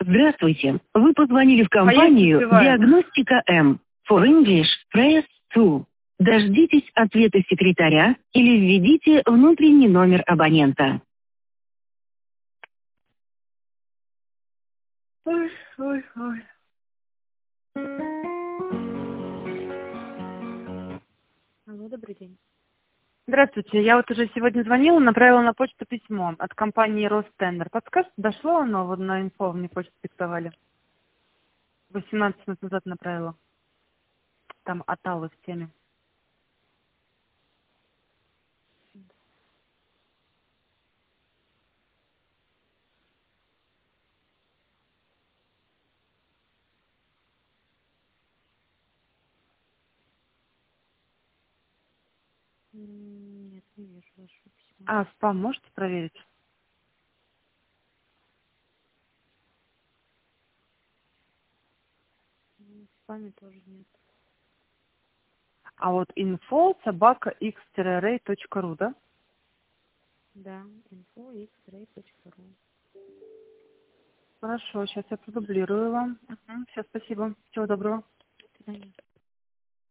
Здравствуйте. Вы позвонили в компанию «Диагностика М». For English, press 2. Дождитесь ответа секретаря или введите внутренний номер абонента. Ой, ой, ой. Алло, добрый день. Здравствуйте. Я вот уже сегодня звонила, направила на почту письмо от компании Ростендер. Подскажите, дошло оно? Вот на инфо мне почту диктовали. 18 минут назад направила. Там от Аллы в теме. Нет, не вижу вашего письма. А, спам можете проверить? В спаме тоже нет. А вот info@x-ray.ru, да? Да, info.x-ray.ru. Хорошо, сейчас я продублирую вам. Все, спасибо. Всего доброго. До свидания.